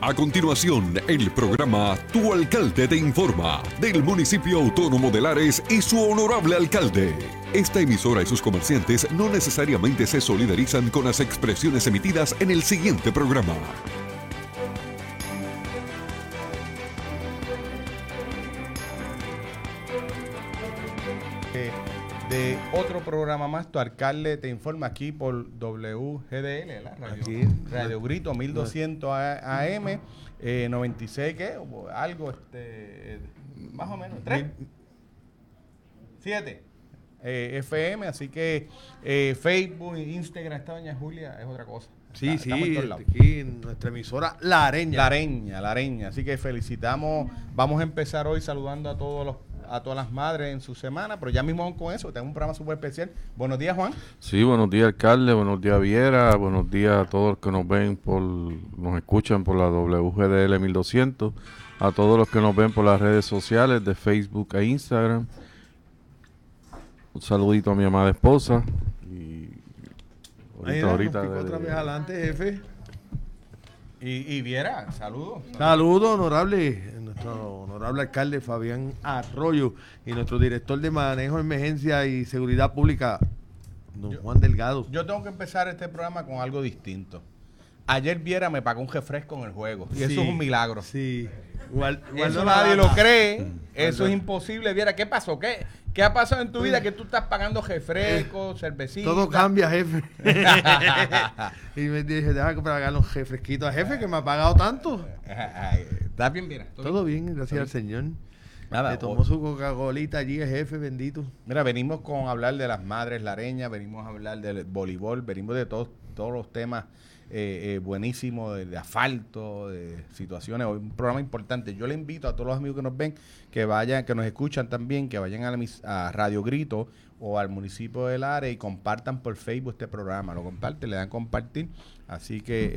A continuación, el programa Tu Alcalde te informa del Municipio Autónomo de Lares y su honorable alcalde. Esta emisora y sus comerciantes no necesariamente se solidarizan con las expresiones emitidas en el siguiente programa. De otro programa más, Tu Alcalde te informa aquí por WGDL, la Radio Grito 1200 AM, 96, ¿qué? Algo, más o menos, 3, 7 FM, así que Facebook, Instagram, esta doña Julia es otra cosa. Sí, aquí en nuestra emisora La Areña. La Areña, así que felicitamos, vamos a empezar hoy saludando a todas las madres en su semana, pero ya mismo vamos con eso, tenemos un programa súper especial. Buenos días, Juan. Sí, buenos días, alcalde, buenos días, Viera, buenos días a todos los que nos ven nos escuchan por la WGDL 1200, a todos los que nos ven por las redes sociales de Facebook e Instagram. Un saludito a mi amada esposa y ahorita otra vez adelante, jefe. Y Viera, saludos. Saludos, nuestro honorable alcalde Fabián Arroyo y nuestro director de manejo de emergencia y seguridad pública, don Juan Delgado. Yo tengo que empezar este programa con algo distinto. Ayer Viera me pagó un refresco en el juego y eso es un milagro. Sí. Eso nadie lo cree, eso es imposible. Viera, ¿qué pasó? ¿Qué ha pasado en tu vida que tú estás pagando refrescos, cervecitas? Todo cambia, jefe. Y me dije, deja que pagar los refresquitos a jefe que me ha pagado tanto. ¿Estás bien, Viera? Todo bien, gracias al Señor. Nada, le tomó su Coca-Colita allí, el jefe, bendito. Mira, venimos con hablar de las madres lareñas, venimos a hablar del voleibol, venimos de todos los temas buenísimos, de asfalto, de situaciones, un programa importante. Yo le invito a todos los amigos que nos ven, que vayan, que nos escuchan también, que vayan a Radio Grito o al municipio de Lares y compartan por Facebook este programa. Lo comparten, le dan compartir. Así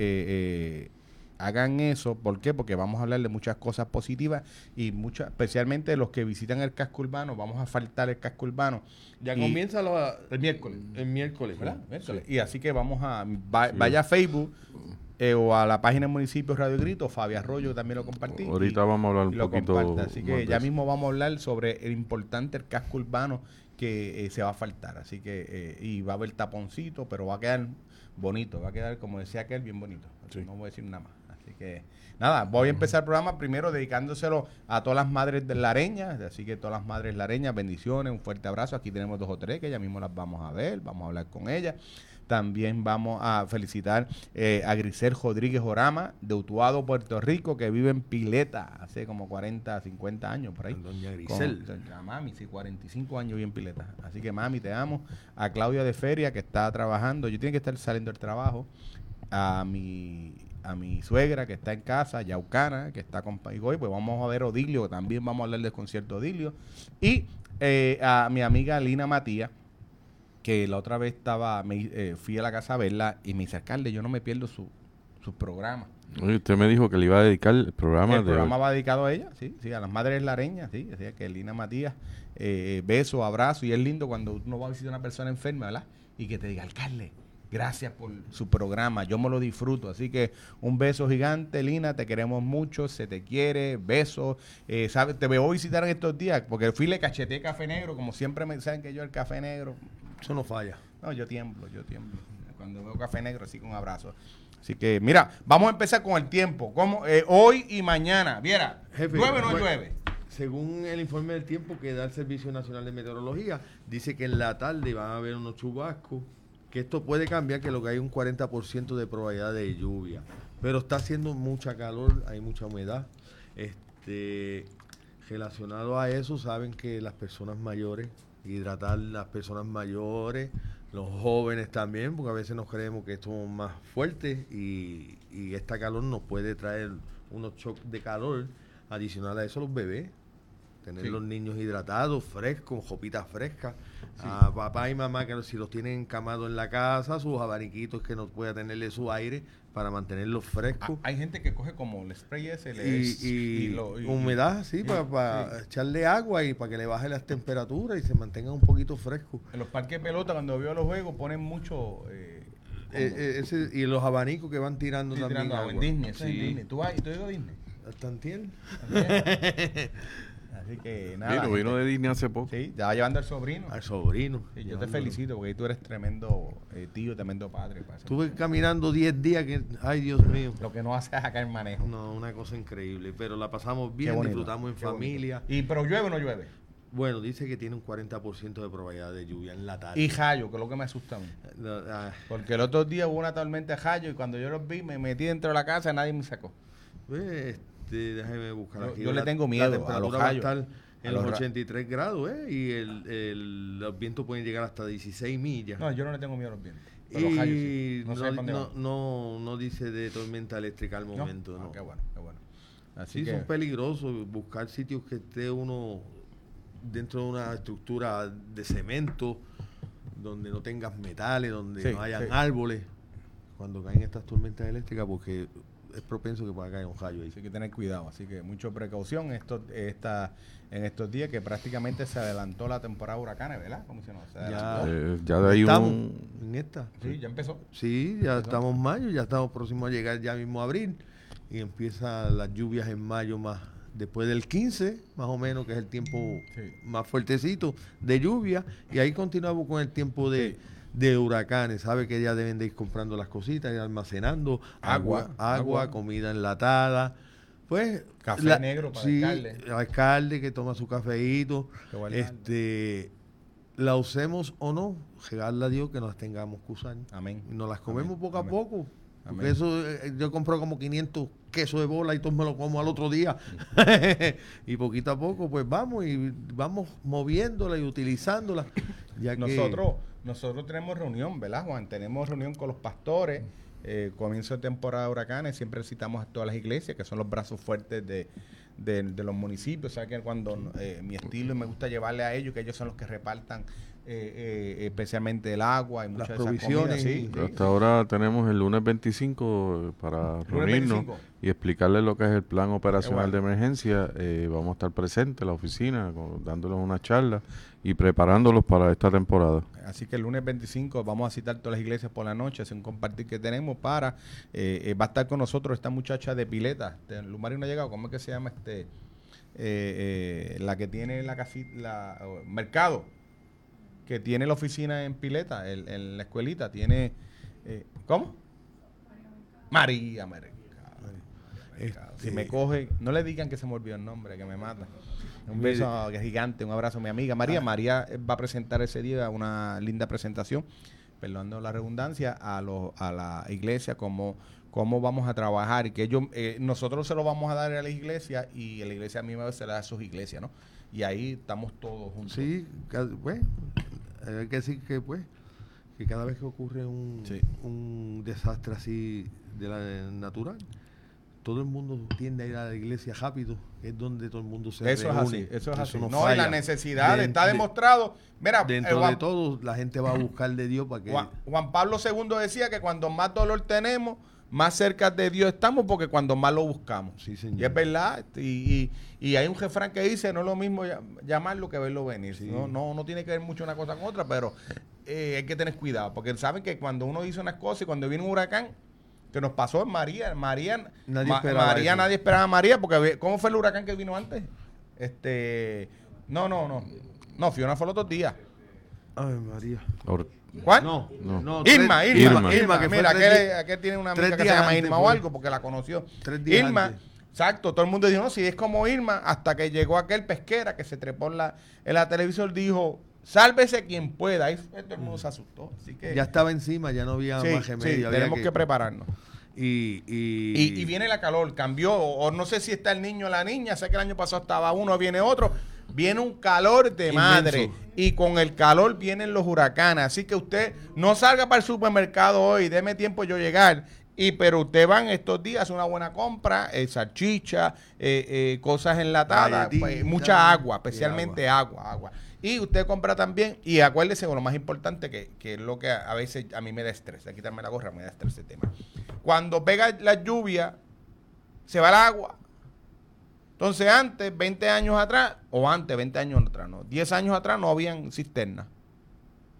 que hagan eso. ¿Por qué? Porque vamos a hablar de muchas cosas positivas y especialmente los que visitan el casco urbano. Vamos a faltar el casco urbano. Ya comienza el miércoles. El miércoles, ¿verdad? Sí. Y así que vamos vaya a Facebook o a la página del municipio Radio Grito. Fabi Arroyo también lo compartí. Ahorita vamos a hablar un poquito. Así que ya mismo vamos a hablar sobre el importante el casco urbano que se va a faltar. Así que y va a haber taponcito, pero va a quedar bonito. Va a quedar, como decía aquel, bien bonito. Sí. No voy a decir nada más. Así que, nada, voy a empezar el programa primero dedicándoselo a todas las madres de Lareñas, así que todas las madres lareñas, bendiciones, un fuerte abrazo. Aquí tenemos 2 o 3 que ya mismo las vamos a ver, vamos a hablar con ellas. También vamos a felicitar a Grisel Rodríguez Orama, de Utuado, Puerto Rico, que vive en Pileta hace como 40, 50 años por ahí. Doña Grisel. Doña Mami, sí, 45 años vive en Pileta. Así que, mami, te amo. A Claudia de Feria, que está trabajando, yo tengo que estar saliendo del trabajo. A mi suegra que está en casa, Yaucana, que está conmigo hoy, pues vamos a ver Odilio, también vamos a hablar del concierto Odilio. Y a mi amiga Lina Matías, que la otra vez fui a la casa a verla y me dice, alcalde, yo no me pierdo su programa. Oye, usted me dijo que le iba a dedicar el programa. El programa va dedicado a ella, sí, a las madres lareñas, sí, decía que Lina Matías, beso, abrazo, y es lindo cuando uno va a visitar a una persona enferma, ¿verdad? Y que te diga, alcalde, gracias por su programa, yo me lo disfruto. Así que un beso gigante, Lina, te queremos mucho, se te quiere, besos. ¿Sabes? Te voy a visitar en estos días, porque fui y le cacheté café negro, como siempre me saben que yo el café negro. Eso no falla. No, yo tiemblo. Cuando veo café negro, así con un abrazo. Así que, mira, vamos a empezar con el tiempo. ¿Cómo? Hoy y mañana. Viera, jefe, ¿llueve o no llueve? Según el informe del tiempo que da el Servicio Nacional de Meteorología, dice que en la tarde van a haber unos chubascos, que esto puede cambiar, que lo que hay un 40% de probabilidad de lluvia. Pero está haciendo mucha calor, hay mucha humedad. Relacionado a eso, saben que las personas mayores, hidratar las personas mayores, los jóvenes también, porque a veces nos creemos que esto es más fuerte y esta calor nos puede traer unos shocks de calor. Adicional a eso, los bebés, tener los niños hidratados, frescos, jopitas frescas. A papá y mamá que si los tienen encamados en la casa, sus abaniquitos que no pueda tenerle su aire para mantenerlos frescos. Hay gente que coge como el spray ese y humedad, para echarle agua y para que le baje las temperaturas y se mantengan un poquito frescos. En los parques de pelota, cuando veo los juegos, ponen mucho y los abanicos que van tirando Sí, también tirando agua en agua. Disney, eso es Sí. en Disney. ¿Tú has ido a Disney? ¿Tantiel? Así que nada. Vino de Disney hace poco. Sí, ya va llevando al sobrino. Al sobrino. Sí, yo te Llevándolo. felicito porque tú eres tremendo tío, tremendo padre. Para eso. Estuve caminando 10 días que, ay Dios mío. Lo que no haces acá en manejo. No, una cosa increíble. Pero la pasamos Qué bien, bonito, disfrutamos en qué bonito. familia. Pero llueve o no llueve. Bueno, dice que tiene un 40% de probabilidad de lluvia en la tarde. Y Jayo, que es lo que me asusta a mí. Porque el otro día hubo una tormenta de Jayo y cuando yo los vi me metí dentro de la casa y nadie me sacó. Déjeme buscar Yo- aquí. yo le tengo miedo a los temperatura va rayos. estar A en los los ra- 83 grados, y los vientos pueden llegar hasta 16 millas. No, yo no le tengo miedo a los vientos. Pero los Jayos sí. Y No sé para dónde van. no dice de tormenta eléctrica al momento. Ah, No. qué bueno, qué bueno. Así Sí, que son peligrosos. Buscar sitios que esté uno dentro de una estructura de cemento, donde no tengas metales, donde Sí, no hayan sí. árboles, cuando caen estas tormentas eléctricas, porque es propenso que pueda caer un rayo ahí. hay que tener cuidado. Así que mucha precaución en estos días que prácticamente se adelantó la temporada de huracanes, ¿verdad? Comisionado? Se Ya. adelantó. Ya de ahí Estamos un... en esta. Sí, ya empezó. Sí, ya estamos en mayo, ya estamos próximos a llegar ya mismo a abril, y empiezan las lluvias en mayo más después del 15, más o menos, que es el tiempo Sí. más fuertecito de lluvia, y ahí continuamos con el tiempo de huracanes. Sabe que ya deben de ir comprando las cositas, ir almacenando agua, comida enlatada, pues Café negro para el alcalde. el alcalde que toma su cafeíto, Que guardarla. la usemos o no, regarle a Dios que nos tengamos que usar. Amén. Y nos las comemos Amén. poco a Amén. poco. Porque Amén. eso, yo compro como 500 quesos de bola y todos me lo como al otro día. Y poquito a poco, pues vamos moviéndola y utilizándola. Ya que Nosotros tenemos reunión, ¿verdad, Juan? Tenemos reunión con los pastores. Comienzo de temporada de huracanes. Siempre citamos a todas las iglesias, que son los brazos fuertes de los municipios. O sea, que cuando mi estilo me gusta llevarle a ellos, que ellos son los que repartan especialmente el agua y muchas Las de esas provisiones comidas. Sí, y- sí. Hasta ahora tenemos el lunes 25 para reunirnos 25. y explicarles lo que es el plan operacional Qué de emergencia. Vamos a estar presentes en la oficina, dándoles una charla y preparándolos para esta temporada. Así que el lunes 25 vamos a citar todas las iglesias por la noche, es un compartir que tenemos para, va a estar con nosotros esta muchacha de Pileta, Lumari no ha llegado, ¿cómo es que se llama la que tiene la casita, Mercado, que tiene la oficina en Pileta, en la escuelita, tiene, ¿cómo? María Mercado. Si me coge, no le digan que se me olvidó el nombre, que me mata. Un beso gigante, un abrazo a mi amiga María. María va a presentar ese día una linda presentación, perdonando la redundancia, a la iglesia, cómo vamos a trabajar y que nosotros se lo vamos a dar a la iglesia y la iglesia misma se la da a sus iglesias, ¿no? Y ahí estamos todos juntos. Sí, pues, hay que decir que que cada vez que ocurre Sí. un desastre así de la natural, todo el mundo tiende a ir a la iglesia rápido, que es donde todo el mundo se Eso es reúne. así, eso es así. No, y falla. la necesidad, está De- demostrado. Mira, Dentro Juan, de todo, la gente va a buscar de Dios para que... Juan Pablo II decía que cuando más dolor tenemos, más cerca de Dios estamos, porque cuando más lo buscamos. Sí, señor. Y es verdad. Y hay un refrán que dice, no es lo mismo llamarlo que verlo venir. Sí. No tiene que ver mucho una cosa con otra, pero hay que tener cuidado, porque saben que cuando uno dice unas cosas y cuando viene un huracán, que nos pasó en María, Nadie esperaba eso. nadie esperaba a María, porque ¿cómo fue el huracán que vino antes? No, Fiona fue el otro día. Ay, María. ¿Cuál? No. Irma, que fue mira, 3 días- aquel tiene una 3 amiga que se días llama antes Irma o fue. algo, porque la conoció. 3 días Irma, antes. exacto, todo el mundo dijo, no, si es como Irma, hasta que llegó aquel pesquera que se trepó en la televisión, dijo, sálvese quien pueda. Ahí todo el mundo se asustó. Así que Ya estaba encima, ya no había sí, más remedio. sí, había tenemos que prepararnos. Y viene la calor, cambió, o no sé si está el niño o la niña, sé que el año pasado estaba uno, viene otro, viene un calor de Inmenso. madre, y con el calor vienen los huracanes, así que usted no salga para el supermercado hoy, deme tiempo yo llegar, pero usted va en estos días, hace una buena compra, salchicha, cosas enlatadas, Galletitas, pues, mucha agua, y especialmente agua. Y usted compra también, y acuérdese, lo más importante, que es lo que a veces a mí me da estrés, de quitarme la gorra me da estrés ese tema. Cuando pega la lluvia, se va el agua. Entonces antes, 20 años atrás, no, 10 años atrás no habían cisternas.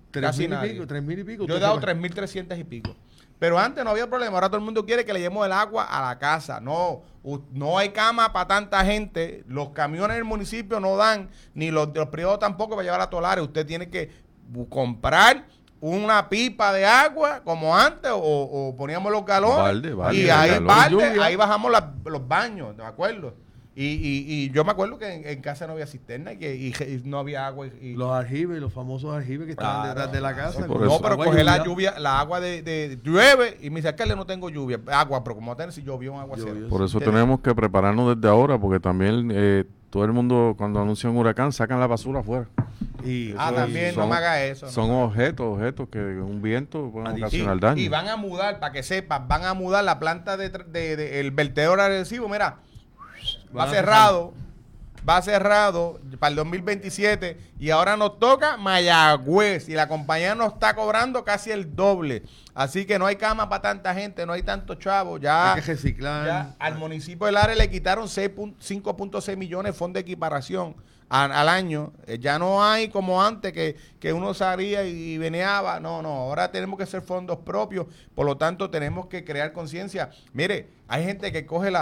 Casi 3.000 y nadie. pico, 3.000 y pico. Yo he dado 3.300 y pico. Pero antes no había problema. Ahora todo el mundo quiere que le llevemos el agua a la casa. No hay cama para tanta gente. Los camiones del municipio no dan, ni los privados tampoco para llevar a Tolares. Usted tiene que comprar una pipa de agua como antes o poníamos los galones Balde, y de ahí galón. ahí bajamos los baños, ¿de acuerdo? Y yo me acuerdo que en casa no había cisterna y no había agua. Los aljibes, los famosos aljibes que estaban detrás de la casa. por con eso. No, pero agua coger la lluvia. lluvia, la agua de llueve y me dice, alcalde, no tengo lluvia, agua, pero como tener si llovió un aguacero. Llovió. Por eso ¿Entiendes? tenemos que prepararnos desde ahora, porque también todo el mundo cuando anuncia un huracán sacan la basura afuera. Y También, no me haga eso. Son no. objetos que un viento puede Y- ocasionar daño. Y van a mudar, para que sepas, van a mudar la planta el vertedor agresivo, mira, va cerrado para el 2027 y ahora nos toca Mayagüez y la compañía nos está cobrando casi el doble. Así que no hay cama para tanta gente, no hay tantos chavos. Ya, hay que reciclar. ya al municipio del área le quitaron 5.6 millones de fondos de equiparación al año. Ya no hay como antes que uno salía y veneaba. No, ahora tenemos que hacer fondos propios. Por lo tanto, tenemos que crear conciencia. Mire, hay gente que coge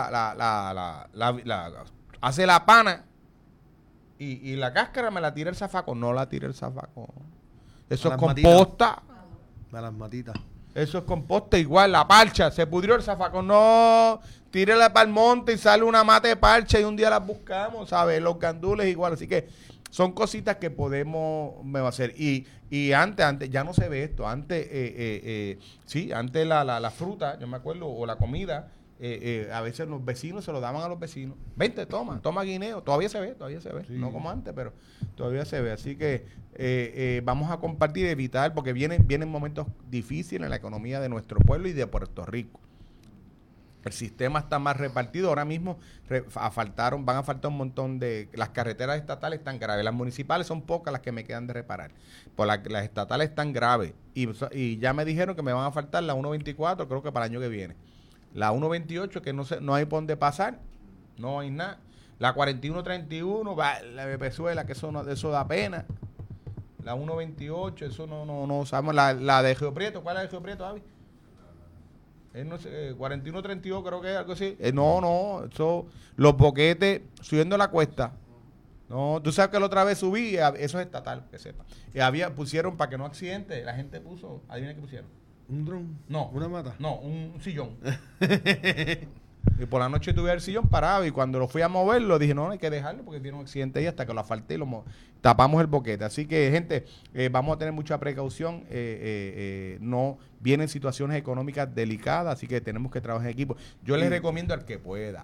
hace la pana y la cáscara me la tira el zafacón. No la tira el zafacón. Eso A es las matitas. composta. A las matitas. Eso es composta igual, la parcha, se pudrió el zafacón, no, tírela para el monte y sale una mata de parcha y un día las buscamos, ¿sabes? Los gandules igual, así que son cositas que podemos hacer. Y antes ya no se ve esto, antes, sí, antes la fruta, yo me acuerdo, o la comida, a veces los vecinos se lo daban a los vecinos. Vente, toma guineo, todavía se ve, Sí. no como antes, pero todavía se ve, así que vamos a compartir y evitar, porque vienen momentos difíciles en la economía de nuestro pueblo y de Puerto Rico. El sistema está más repartido. Ahora mismo van a faltar un montón de... Las carreteras estatales están graves. Las municipales son pocas las que me quedan de reparar. Las estatales están graves. Y ya me dijeron que me van a faltar la 124, creo que para el año que viene. La 128, que no hay por dónde pasar. No hay nada. La 4131, la de Pezuela, que eso da pena. La 128, eso no sabemos. La de Río Prieto, ¿cuál es la de Río Prieto, Avi? No sé, 4132 creo que es algo así. Eso, los boquetes subiendo la cuesta. No, tú sabes que la otra vez subí, eso es estatal, que sepa. Pusieron para que no accidente, la gente puso, adivina qué pusieron. ¿Un dron? No. ¿Una mata? No, un sillón. Y por la noche tuve el sillón parado y cuando lo fui a moverlo dije, no, hay que dejarlo porque tiene un accidente ahí hasta que lo asfalté y tapamos el boquete. Así que, gente, vamos a tener mucha precaución. No vienen situaciones económicas delicadas, así que tenemos que trabajar en equipo. Yo les recomiendo al que pueda,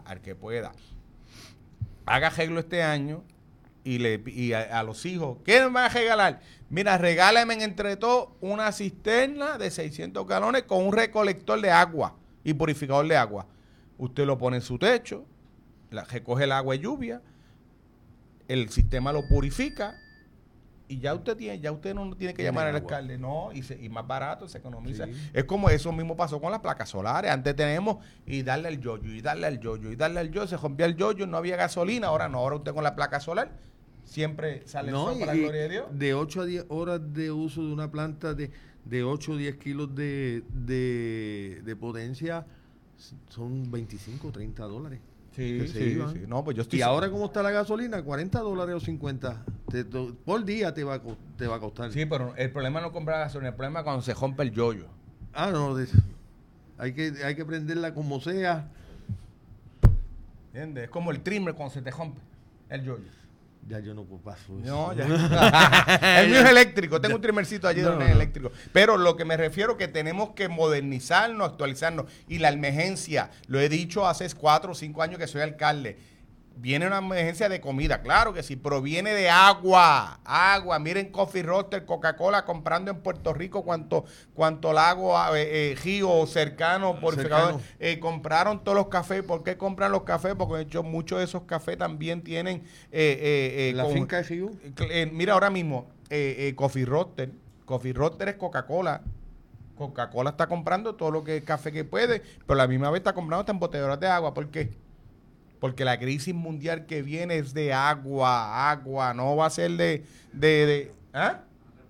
haga arreglo este año y a los hijos, ¿qué me van a regalar? Mira, regálenme entre todos una cisterna de 600 galones con un recolector de agua y purificador de agua. Usted lo pone en su techo, recoge el agua de lluvia, el sistema lo purifica y ya usted no tiene que llamar al alcalde, no, y más barato, se economiza. Sí. Es como eso mismo pasó con las placas solares. Antes tenemos y darle al yoyo, se rompía el yoyo, no había gasolina, ahora no, ahora usted con la placa solar siempre sale el sol, para la gloria de Dios. De 8 a 10 horas de uso de una planta de 8 o 10 kilos de potencia son 25 o 30 dólares. Sí, que se sí, iban. sí. No, pues yo estoy Y ahora, ¿cómo está la gasolina? 40 dólares o 50. Por día te va a costar. Sí, pero el problema no es comprar gasolina, el problema es cuando se rompe el yoyo. Ah, no. Hay que prenderla como sea. ¿Entiendes? Es como el trimmer cuando se te rompe el yoyo. Ya yo no paso eso. No, ya. El mío es eléctrico. Tengo un trimercito allí donde es eléctrico. Pero lo que me refiero es que tenemos que modernizarnos, actualizarnos. Y la emergencia, lo he dicho hace 4 o 5 años que soy alcalde. Viene una emergencia de comida, claro que sí, proviene de agua. Miren Coffee Roaster, Coca-Cola comprando en Puerto Rico cuánto lago, río cercano, purificador. Compraron todos los cafés. ¿Por qué compran los cafés? Porque de hecho muchos de esos cafés también tienen... la finca de Río. Mira ahora mismo, Coffee Roaster es Coca-Cola. Coca-Cola está comprando todo lo que es café que puede, pero a la misma vez está comprando hasta embotelladoras de agua. ¿Por qué? Porque la crisis mundial que viene es de agua, no va a ser de ¿ah?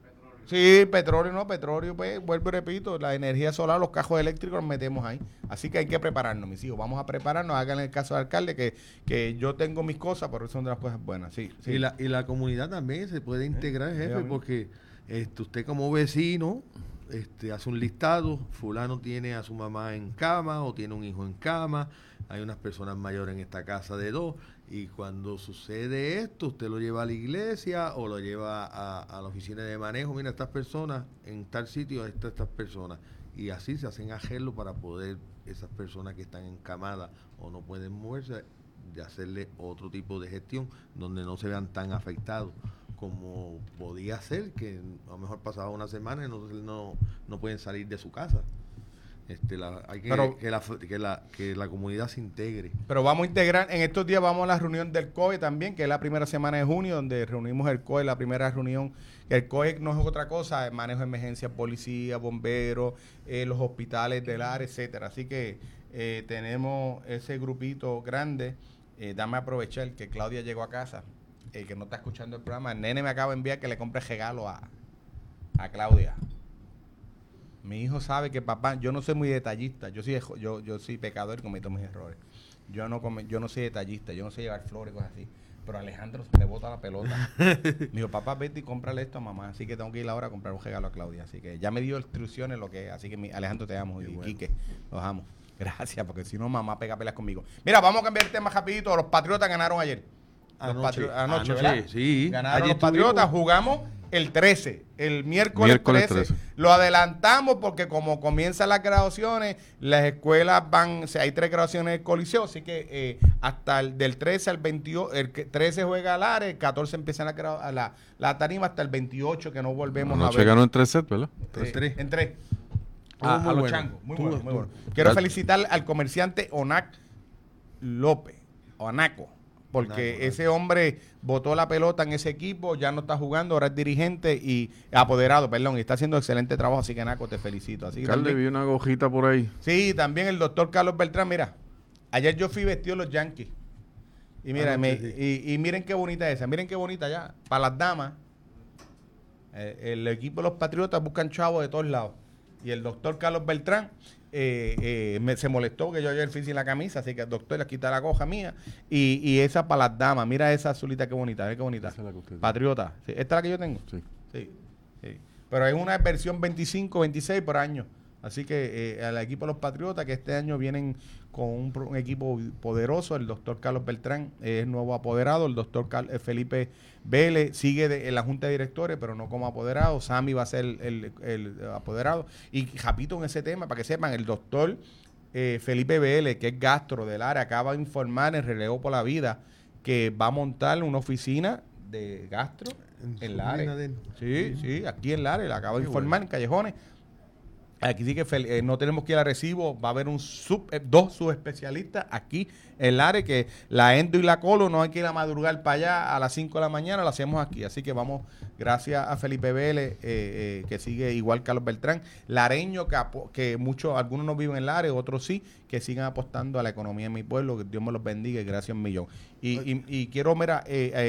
Sí, petróleo, pues, vuelvo y repito, la energía solar, los cajos eléctricos los metemos ahí. Así que hay que prepararnos, mis hijos. Vamos a prepararnos, hagan el caso del alcalde, que yo tengo mis cosas, pero son de las cosas buenas, sí. Y la comunidad también se puede integrar, jefe, porque usted como vecino hace un listado, fulano tiene a su mamá en cama o tiene un hijo en cama, hay unas personas mayores en esta casa de 2, y cuando sucede esto, usted lo lleva a la iglesia o lo lleva a la oficina de manejo, mira, estas personas en tal sitio, estas personas, y así se hacen arreglos para poder, esas personas que están encamadas o no pueden moverse, de hacerle otro tipo de gestión donde no se vean tan afectados como podía ser, que a lo mejor pasaba una semana y no pueden salir de su casa. Hay que la comunidad se integre. Pero vamos a integrar, en estos días vamos a la reunión del COE también, que es la primera semana de junio, donde reunimos el COE, la primera reunión. El COE no es otra cosa, es manejo de emergencia, policía, bomberos, los hospitales del área, etcétera. Así que tenemos ese grupito grande. Dame a aprovechar que Claudia llegó a casa, que no está escuchando el programa. El nene me acaba de enviar que le compre regalo a Claudia. Mi hijo sabe que papá, yo no soy muy detallista, yo soy pecador y cometo mis errores. Yo no soy detallista, yo no sé llevar flores y cosas así. Pero Alejandro se le bota la pelota. Me dijo, papá, vete y cómprale esto a mamá. Así que tengo que ir ahora a comprar un regalo a Claudia. Así que ya me dio instrucciones lo que es. Así que Alejandro, te amo. Y bueno. Quique, los amo. Gracias, porque si no, mamá pega peleas conmigo. Mira, vamos a cambiar el tema rapidito. Los Patriotas ganaron ayer. Anoche, ¿verdad? Sí. Ganaron allí los Patriotas. Jugamos el 13, el miércoles 13. Lo adelantamos porque como comienzan las graduaciones, las escuelas hay 3 graduaciones de Coliseo, así que hasta del 13 al 28, el 13 juega al área, el 14 empiezan la tarima hasta el 28 que no volvemos a ver. Ganó en 3 sets, ¿verdad? En 3. A los bueno. Changos, muy bueno. Quiero felicitar al comerciante Onaco López, porque ese hombre botó la pelota en ese equipo, ya no está jugando, ahora es dirigente y apoderado, y está haciendo excelente trabajo, así que Naco, te felicito. Así Carlos, vi una gojita por ahí. Sí, también el doctor Carlos Beltrán, mira, ayer yo fui vestido de los Yankees, y mira, y miren qué bonita esa, miren qué bonita ya, para las damas, el equipo de los Patriotas buscan chavos de todos lados, y el doctor Carlos Beltrán se molestó que yo ayer fui sin la camisa, así que el doctor le quita la coja mía y esa para las damas, mira esa azulita qué bonita, ve qué bonita. Esa es la que usted Patriota, ¿sí? ¿Esta es la que yo tengo? Sí. Pero es una versión 25, 26 por año, así que al equipo de los Patriotas que este año vienen con un equipo poderoso, el doctor Carlos Beltrán es nuevo apoderado, el doctor Felipe Vélez sigue en la junta de directores, pero no como apoderado, Sammy va a ser el apoderado, y rapito en ese tema, para que sepan, el doctor Felipe Vélez, que es gastro del área, acaba de informar en Relevo por la Vida que va a montar una oficina de gastro en el área. Sí, aquí en el área, le acaba de informar en Callejones. Aquí sí que no tenemos que ir a Recibo, va a haber 2 subespecialistas aquí en el área, que la endo y la colo no hay que ir a madrugar para allá a las 5 de la mañana, lo hacemos aquí. Así que vamos, gracias a Felipe Vélez, que sigue igual Carlos Beltrán, lareño, que algunos no viven en el área, otros sí, que sigan apostando a la economía de mi pueblo, que Dios me los bendiga y gracias un millón. Y quiero, mira,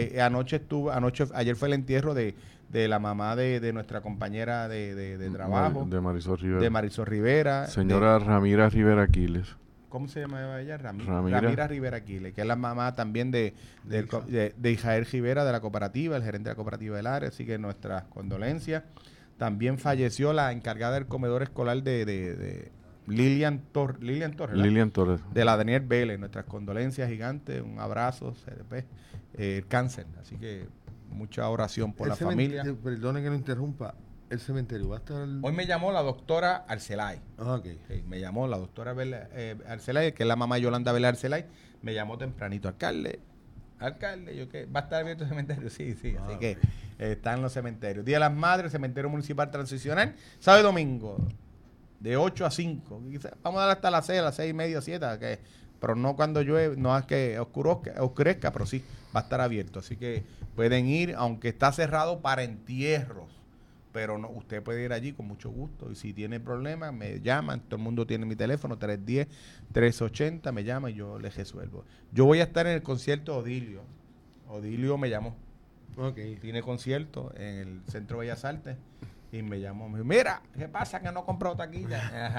ayer fue el entierro de la mamá de nuestra compañera de trabajo. De Marisol Rivera. De Marisol Rivera. Señora Ramira Rivera Aquiles. ¿Cómo se llama ella? Ramira Rivera Aquiles, que es la mamá también de Israel Rivera de la cooperativa, el gerente de la cooperativa del área, así que nuestras condolencias. También falleció la encargada del comedor escolar de Lilian Torres. Lilian Torres. De la Daniel Vélez, nuestras condolencias gigantes, un abrazo, cáncer, así que mucha oración por la familia. Perdone que lo interrumpa. ¿El cementerio va a estar...? Hoy me llamó la doctora Arcelay. Okay. Sí, me llamó la doctora Arcelay, que es la mamá de Yolanda Vélez Arcelay. Me llamó tempranito. Alcalde, yo que ¿va a estar abierto el cementerio? Sí. Así que está en los cementerios. Día de las Madres, cementerio municipal transicional. Sábado y domingo, de 8 a 5. Vamos a dar hasta las 6, a las 6:30, 7, pero no cuando llueve, no es que oscurezca, pero sí va a estar abierto. Así que pueden ir, aunque está cerrado para entierros, pero no, usted puede ir allí con mucho gusto. Y si tiene problemas, me llaman. Todo el mundo tiene mi teléfono, 310-380, me llama y yo les resuelvo. Yo voy a estar en el concierto de Odilio. Odilio me llamó. Okay. Tiene concierto en el Centro Bellas Artes. Y me llamó, me dijo, mira, ¿qué pasa que no compró taquilla?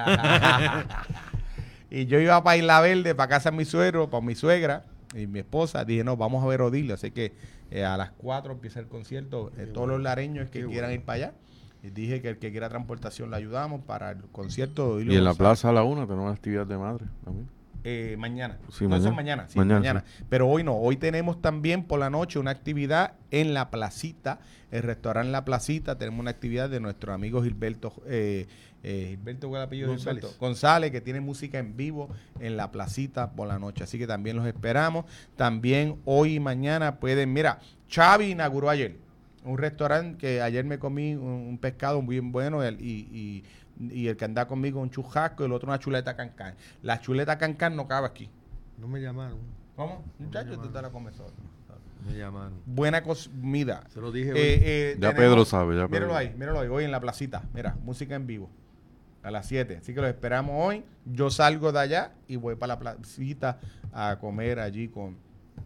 Y yo iba para Isla Verde, para casa de mi suegro, para mi suegra y mi esposa. Dije, no, vamos a ver Odilio. Así que a las 4 empieza el concierto. Todos los lareños que quieran ir para allá. Y dije que el que quiera transportación le ayudamos para el concierto de Odilio Y en la González. plaza a la 1 tenemos actividad de madre también. Mañana. Sí, No, eso es mañana. mañana. Sí, Mañana, mañana. sí. Pero hoy no. Hoy tenemos también por la noche una actividad en la placita, el restaurante La Placita. Tenemos una actividad de nuestro amigo Gilberto. Gilberto, ¿cuál es el apellido de González. Gilberto? González, que tiene música en vivo en la placita por la noche. Así que también los esperamos. También hoy y mañana pueden. Mira, Xavi inauguró ayer un restaurante que ayer me comí un pescado muy bueno y el que anda conmigo un churrasco y el otro una chuleta cancán. La chuleta cancán no cabe aquí. No me llamaron. ¿Cómo? Muchachos, tú te la comes solo. Me llamaron. Buena comida. Se lo dije hoy. Ya Pedro sabe, ya Pedro. Míralo ahí, hoy en la placita. Mira, música en vivo. A las 7. Así que los esperamos hoy. Yo salgo de allá y voy para la placita a comer allí con...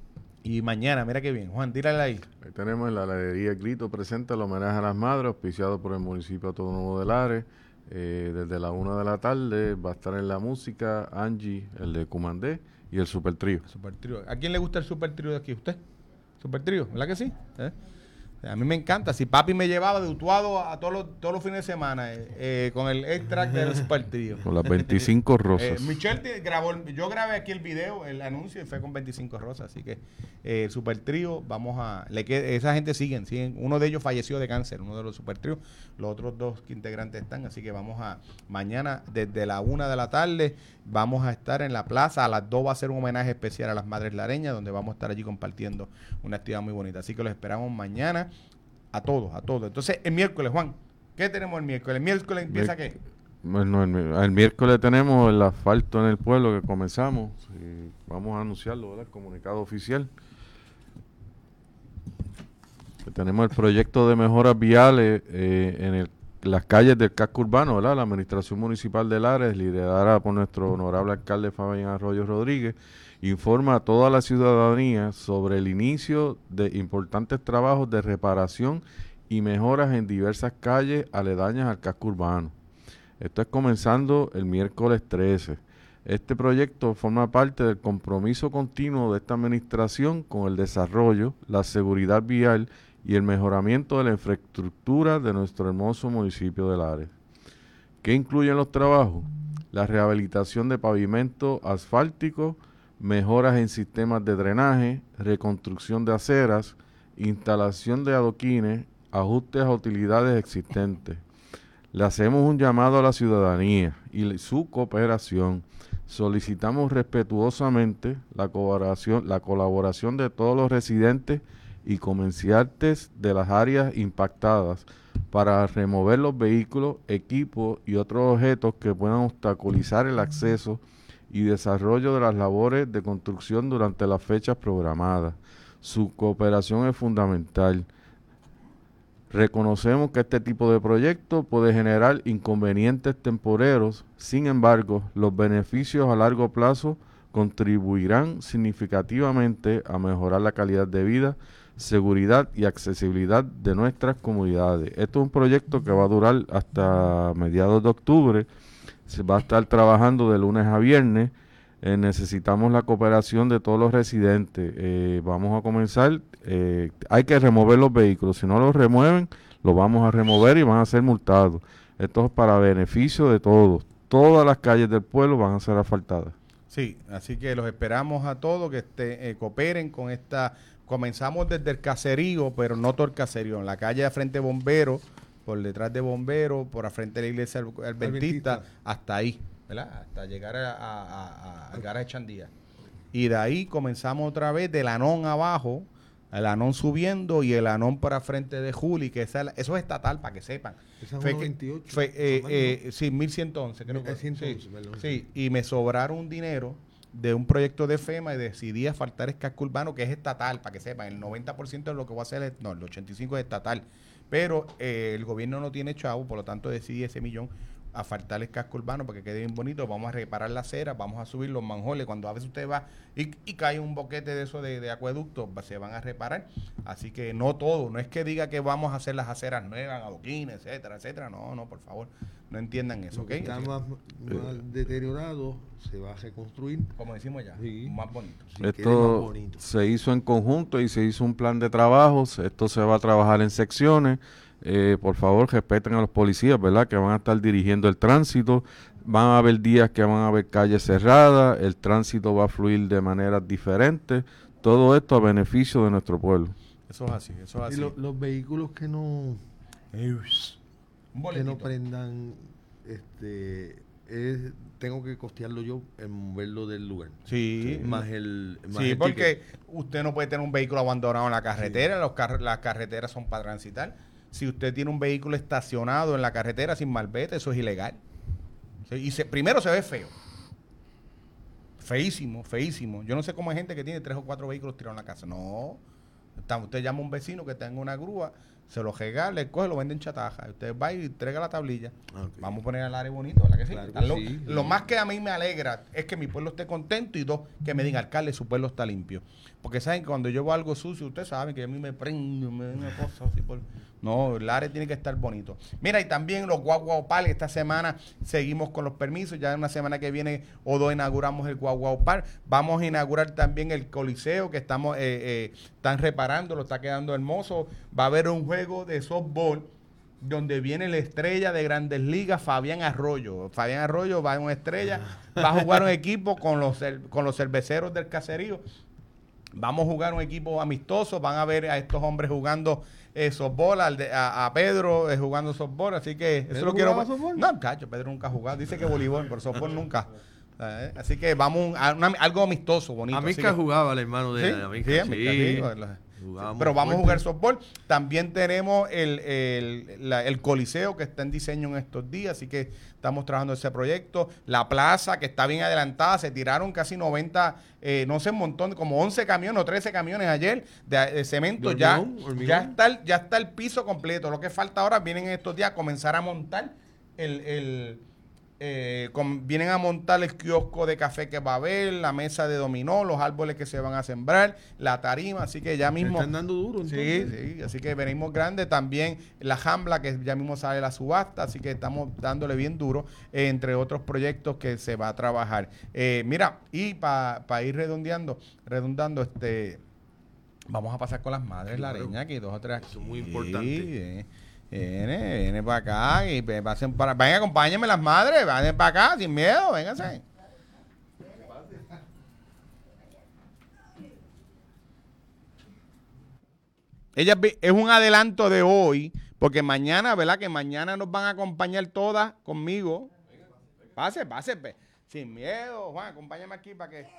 Y mañana, mira qué bien. Juan, tírale ahí. Ahí tenemos en la heladería Grito presenta el homenaje a las madres, auspiciado por el municipio autónomo de Lares. Desde la 1 de la tarde va a estar en la música Angie, el de Cumandé y el Super Trío. Super trío. ¿A quién le gusta el super trío de aquí? ¿Usted? Super trío, ¿verdad que sí? A mí me encanta. Si papi me llevaba de Utuado a todos los fines de semana con el extract del super trío. Con las 25 rosas. Michelle grabó, yo grabé aquí el video, el anuncio y fue con 25 rosas, así que el super trío, esa gente siguen, uno de ellos falleció de cáncer, uno de los super tríos, los otros 2 integrantes están, así que mañana desde la 1 de la tarde vamos a estar en la plaza, a las 2 va a ser un homenaje especial a las madres lareñas, donde vamos a estar allí compartiendo una actividad muy bonita, así que los esperamos mañana a todos. Entonces el miércoles, Juan, ¿qué tenemos el miércoles? ¿El miércoles empieza qué? Bueno, el miércoles tenemos el asfalto en el pueblo que comenzamos. Sí, vamos a anunciarlo, ¿verdad? El comunicado oficial. Tenemos el proyecto de mejoras viales en las calles del casco urbano, ¿verdad? La Administración Municipal de Lares, liderada por nuestro honorable alcalde Fabián Arroyo Rodríguez, informa a toda la ciudadanía sobre el inicio de importantes trabajos de reparación y mejoras en diversas calles aledañas al casco urbano. Esto es comenzando el miércoles 13. Este proyecto forma parte del compromiso continuo de esta administración con el desarrollo, la seguridad vial y el mejoramiento de la infraestructura de nuestro hermoso municipio de Lares. ¿Qué incluyen los trabajos? La rehabilitación de pavimento asfáltico, mejoras en sistemas de drenaje, reconstrucción de aceras, instalación de adoquines, ajustes a utilidades existentes. Le hacemos un llamado a la ciudadanía y su cooperación. Solicitamos respetuosamente la colaboración de todos los residentes y comerciantes de las áreas impactadas para remover los vehículos, equipos y otros objetos que puedan obstaculizar el acceso y desarrollo de las labores de construcción durante las fechas programadas. Su cooperación es fundamental. Reconocemos que este tipo de proyectos puede generar inconvenientes temporeros, sin embargo, los beneficios a largo plazo contribuirán significativamente a mejorar la calidad de vida, seguridad y accesibilidad de nuestras comunidades. Esto es un proyecto que va a durar hasta mediados de octubre. Se va a estar trabajando de lunes a viernes. Necesitamos la cooperación de todos los residentes. Vamos a comenzar. Hay que remover los vehículos. Si no los remueven, los vamos a remover y van a ser multados. Esto es para beneficio de todos. Todas las calles del pueblo van a ser asfaltadas. Sí, así que los esperamos a todos que cooperen con esta. Comenzamos desde el caserío, pero no todo el caserío. En la calle de frente de Bomberos, por detrás de Bomberos, por al frente de la iglesia Adventista, hasta ahí, ¿verdad? Hasta llegar al garaje Chandía. Y de ahí comenzamos otra vez del Anón abajo, el Anón subiendo y el Anón para frente de Juli, que eso es estatal, para que sepan. Esa es Fue 128. sí, 1111, creo que 111, sí, perdón. sí, y me sobraron un dinero de un proyecto de FEMA y decidí asfaltar el casco urbano, que es estatal, para que sepan, el 90% de lo que voy a hacer el 85% es estatal, pero el gobierno no tiene chavo, por lo tanto decidí ese millón asfaltar el casco urbano para que quede bien bonito, vamos a reparar la acera, vamos a subir los manjoles, cuando a veces usted va y cae un boquete de eso de acueducto, se van a reparar, así que no todo, no es que diga que vamos a hacer las aceras nuevas, adoquines, etcétera, etcétera, no, por favor, no entiendan eso, Lo ¿ok? que está más deteriorado se va a reconstruir. Como decimos ya, Sí. más bonito. Sí, quede más Esto bonito. se hizo en conjunto y se hizo un plan de trabajos. Esto se va a trabajar en secciones. Por favor, respeten a los policías, ¿verdad? Que van a estar dirigiendo el tránsito. Van a haber días que van a haber calles cerradas. El tránsito va a fluir de maneras diferentes. Todo esto a beneficio de nuestro pueblo. Eso es así, eso es Y así. los vehículos que no, Un que boletito. no prendan, tengo que costearlo yo en moverlo del lugar. Sí, Más el sí, el porque ticket. usted no puede tener un vehículo abandonado en la carretera, las carreteras son para transitar. Si usted tiene un vehículo estacionado en la carretera sin malvete, eso es ilegal. Sí, y primero se ve feo. Feísimo, feísimo. Yo no sé cómo hay gente que tiene 3 o 4 vehículos tirados en la casa. No. Usted llama a un vecino que tenga una grúa, se lo regala, le coge, lo vende en chataja. Usted va y entrega la tablilla. Ok. Vamos a poner el área bonito, ¿verdad que sí? Claro que Lo, sí. lo más que a mí me alegra es que mi pueblo esté contento y 2, que me digan, alcalde, su pueblo está limpio. Porque saben que cuando yo veo algo sucio, ustedes saben que a mí me prende, me da una cosa así por... No, el área tiene que estar bonito. Mira, y también los guaguaupal, esta semana seguimos con los permisos, ya en una semana que viene o 2 inauguramos el guaguaupal. Vamos a inaugurar también el coliseo que están reparando, lo está quedando hermoso. Va a haber un juego de softball donde viene la estrella de Grandes Ligas, Fabián Arroyo. Fabián Arroyo va a una estrella, va a jugar un equipo con los cerveceros del caserío. Vamos a jugar un equipo amistoso, van a ver a estos hombres jugando softball, a Pedro jugando softball, así que eso ¿Pedro lo quiero. jugaba softball? No, cacho, Pedro nunca ha jugado, dice que voleibol, pero softball nunca. Así que vamos a algo amistoso, bonito. Amica jugaba el hermano de Sí, Amica. sí, Amica, sí. Jugábamos Pero vamos a fuerte. jugar softball. También tenemos el coliseo que está en diseño en estos días, así que estamos trabajando ese proyecto. La plaza que está bien adelantada, se tiraron casi 90, no sé, un montón, como 11 camiones o 13 camiones ayer de cemento. ¿De Ya, hormigón? ya está el piso completo. Lo que falta ahora, vienen en estos días a comenzar a montar vienen a montar el kiosco de café que va a haber, la mesa de dominó, los árboles que se van a sembrar, la tarima, así que ya mismo... Están dando duro, Sí, entonces. sí, así que venimos grande. También la Jambla, que ya mismo sale la subasta, así que estamos dándole bien duro, entre otros proyectos que se va a trabajar. Mira, y para ir redondando, vamos a pasar con las madres Claro. lareñas, aquí 2 o 3 aquí. Eso es muy importante. Viene para acá y pasen para... Vengan, acompáñenme las madres, vayan para acá, sin miedo, vénganse. Es un adelanto de hoy, porque mañana, ¿verdad? Que mañana nos van a acompañar todas conmigo. Pase. Sin miedo, Juan, acompáñame aquí para que...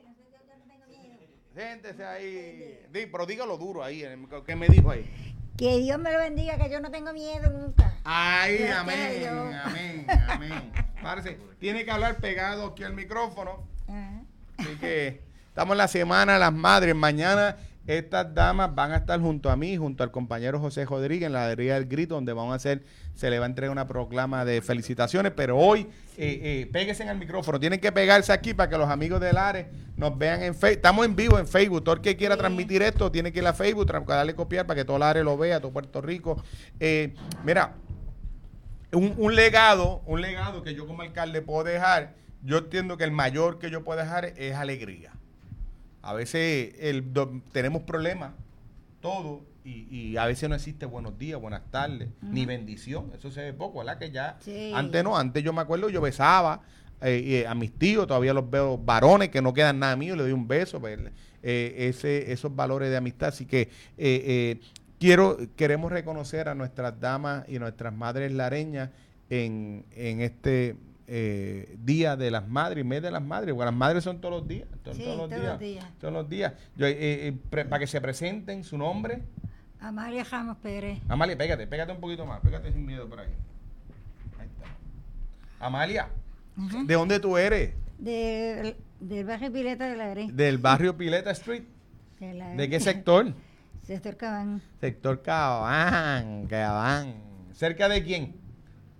Siéntese ahí. Pero dígalo duro ahí. ¿Qué me dijo ahí? Que Dios me lo bendiga, que yo no tengo miedo nunca. Ay, Gracias a amén, Dios. amén. Párese. Tiene que hablar pegado aquí al micrófono. Ajá. Así que estamos en la semana de las madres. Mañana estas damas van a estar junto a mí, junto al compañero José Rodríguez en la Alegría del Grito, donde se le va a entregar una proclama de felicitaciones. Pero hoy, péguense en el micrófono. Tienen que pegarse aquí para que los amigos del Ares nos vean en Facebook. Estamos en vivo en Facebook. Todo el que quiera transmitir esto tiene que ir a Facebook, darle copiar para que todo el Ares lo vea, todo Puerto Rico. Mira, un legado que yo como alcalde puedo dejar. Yo entiendo que el mayor que yo puedo dejar es alegría. A veces tenemos problemas, todo, y a veces no existe buenos días, buenas tardes, ni bendición. Eso se ve poco, ¿verdad? Que ya, Sí. antes yo me acuerdo, yo besaba a mis tíos, todavía los veo varones que no quedan nada mío, le doy un beso, esos valores de amistad. Así que queremos reconocer a nuestras damas y nuestras madres lareñas en este Día de las Madres, mes de las Madres, porque las madres son todos los días. Sí, todos los días. Todos los días. Para que se presenten su nombre. Amalia Ramos Pérez. Amalia, pégate un poquito más, pégate sin miedo por ahí. Ahí está. Amalia, Ajá. ¿de dónde tú eres? Del barrio Pileta de la Grey. Del barrio Pileta Street. ¿De qué sector? Sector Cabán. Sector Cabán. ¿Cerca de quién?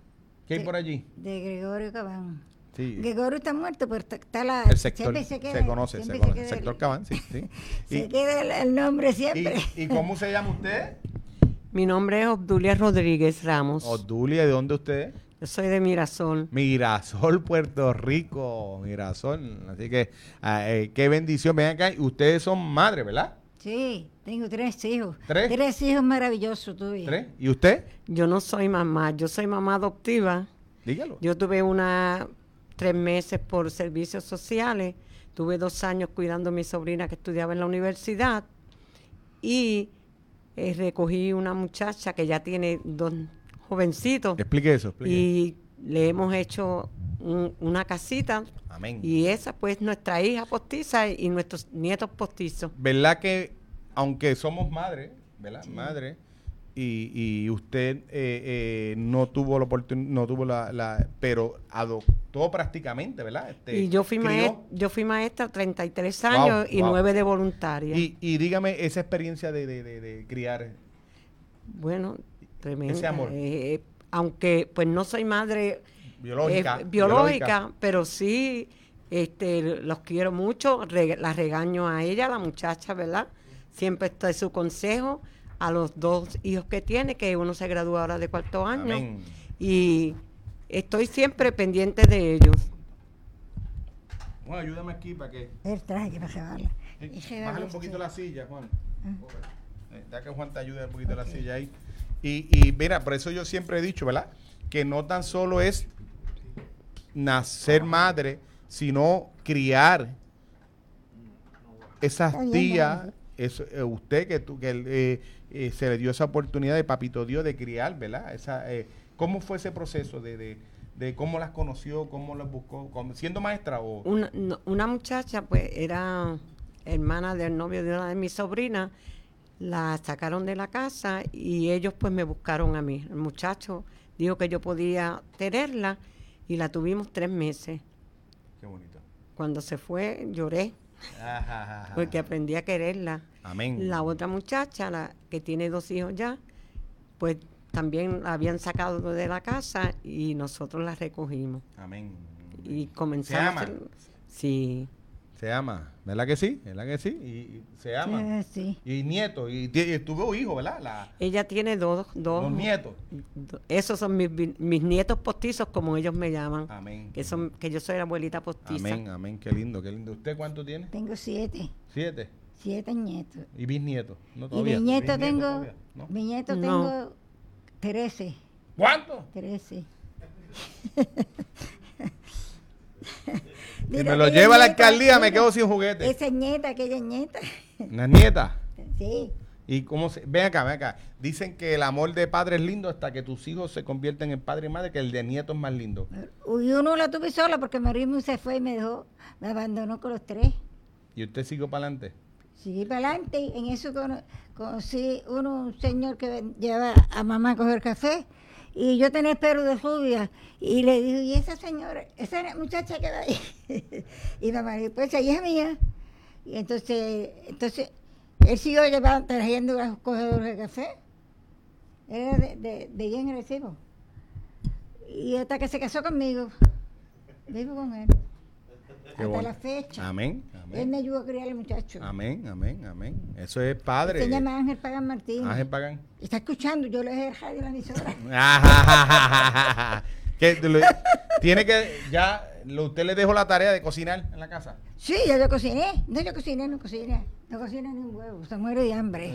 ¿Qué hay por allí? De Gregorio Cabán. Sí. Gregorio está muerto, pero está la... El sector siempre se conoce. siempre El sector Cabán, sí. Se queda el nombre siempre. ¿Y cómo se llama usted? Mi nombre es Obdulia Rodríguez Ramos. Obdulia, ¿de dónde usted es? Yo soy de Mirasol. Mirasol, Puerto Rico. Mirasol. Así que, qué bendición. Ven acá, ustedes son madres, ¿verdad? Sí, tengo 3 hijos. ¿3? 3 hijos maravillosos tuve. 3. ¿Y usted? Yo no soy mamá, yo soy mamá adoptiva. Dígalo. Yo tuve 3 meses por servicios sociales, tuve 2 años cuidando a mi sobrina que estudiaba en la universidad y recogí una muchacha que ya tiene 2 jovencitos. Explique eso. Y le hemos hecho una casita. Amén. Y esa pues nuestra hija postiza y nuestros nietos postizos. ¿Verdad que aunque somos madres, ¿verdad? Sí. Madre, y usted no tuvo la oportunidad, pero adoptó prácticamente, ¿verdad? Y yo fui maestra 33 años y 9 de voluntaria. Y dígame esa experiencia de criar. Bueno, tremenda. Ese amor. Aunque pues no soy madre biológica, pero sí los quiero mucho, la regaño a ella, la muchacha, ¿verdad? Siempre está de su consejo a los 2 hijos que tiene, que uno se gradúa ahora de 4º año. Amén. Y estoy siempre pendiente de ellos. Bueno, ayúdame aquí para que... El traje para llevarla. Bájale un poquito la silla, Juan. Ya que Juan te ayude un poquito la silla ahí. Y mira, por eso yo siempre he dicho, ¿verdad? Que no tan solo es nacer madre, sino criar esas tías, usted que se le dio esa oportunidad de Papito Dios de criar, ¿verdad? ¿Cómo fue ese proceso de cómo las conoció, cómo las buscó, siendo maestra o...? Una muchacha, pues, era hermana del novio de una de mis sobrinas, la sacaron de la casa y ellos, pues, me buscaron a mí. El muchacho dijo que yo podía tenerla y la tuvimos 3 meses. Qué bonito. Cuando se fue, lloré. Porque aprendí a quererla. Amén. La otra muchacha, la que tiene 2 hijos ya, pues también la habían sacado de la casa y nosotros la recogimos. Amén. Y comenzamos. ¿Se ama? Sí. Se ama, ¿verdad que sí? ¿Verdad que sí? Y se ama. Sí. Y nieto, y tuvo hijo, ¿verdad? Ella tiene 2 nietos. Esos son mis nietos postizos, como ellos me llaman. Amén. Que yo soy la abuelita postiza. Amén, amén, qué lindo, qué lindo. ¿Usted cuánto tiene? Tengo 7. 7. 7 nietos. ¿Y bisnietos? No, Y todavía. mi nieto ¿No? tengo 13. ¿Cuánto? 13. Si me lo lleva a la alcaldía, me quedo sin juguete. Esa es nieta, aquella es nieta. ¿Una nieta? Sí. ¿Y cómo se...? Ven acá. Dicen que el amor de padre es lindo hasta que tus hijos se convierten en padre y madre, que el de nieto es más lindo. Y uno la tuve sola porque Marismo se fue y me abandonó con los 3. ¿Y usted siguió para adelante? Seguí para adelante y en eso conocí un señor que llevaba a mamá a coger café y yo tenía el pelo de rubia y le digo, ¿y esa señora, esa muchacha que va ahí? Y mamá dijo, pues ella es mía. Y entonces él siguió trayendo a los cogedores de café. Era de allá en Recibo. Y hasta que se casó conmigo, vivo con él. Qué hasta bueno. la fecha. Amén. Él me ayudó a criar al muchacho. Amén. Eso es padre. Se llama Ángel Pagan Martínez. Ángel Pagan. Está escuchando, yo le dejé el radio en la emisora. Tiene que, usted le dejó la tarea de cocinar en la casa. Sí, yo cociné. No cocina ni un huevo, se muere de hambre.